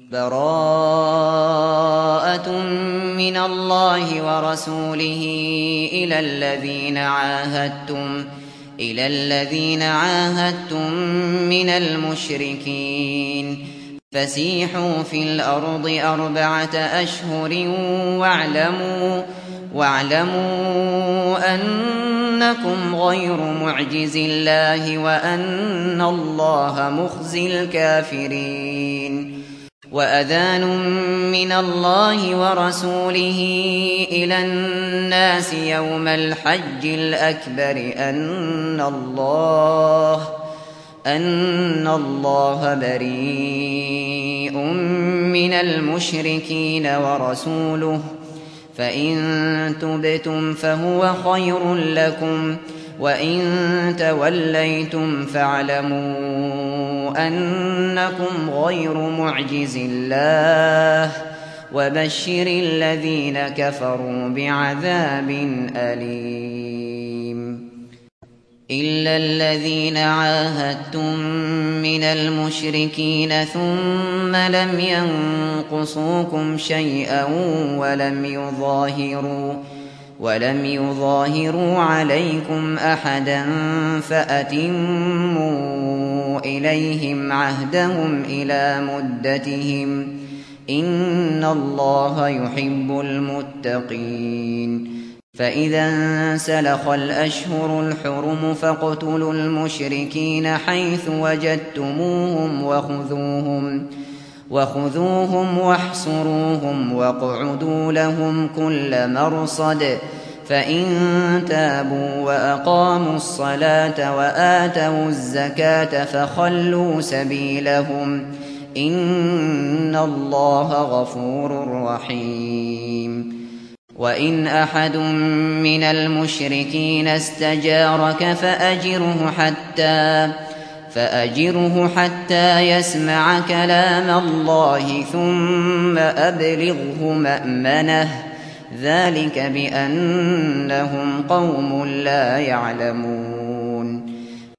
براءة من الله ورسوله إلى الذين عاهدتم من المشركين فسيحوا في الأرض 4 أشهر واعلموا أنكم غير معجز الله وأن الله مخزي الكافرين وأذان من الله ورسوله إلى الناس يوم الحج الأكبر أن الله بريء من المشركين ورسوله فإن تبتم فهو خير لكم وإن توليتم فاعلموا أنكم غير معجز الله وبشر الذين كفروا بعذاب أليم إلا الذين عاهدتم من المشركين ثم لم ينقصوكم شيئا ولم يظاهروا عليكم أحدا فأتموا إليهم عهدهم إلى مدتهم إن الله يحب المتقين فإذا انسلخ الأشهر الحرم فاقتلوا المشركين حيث وجدتموهم وخذوهم واحصروهم واقعدوا لهم كل مرصد فإن تابوا وأقاموا الصلاة وآتوا الزكاة فخلوا سبيلهم إن الله غفور رحيم وإن أحد من المشركين استجارك فأجره حتى يسمع كلام الله ثم أبلغه مأمنه ذلك بأنهم قوم لا يعلمون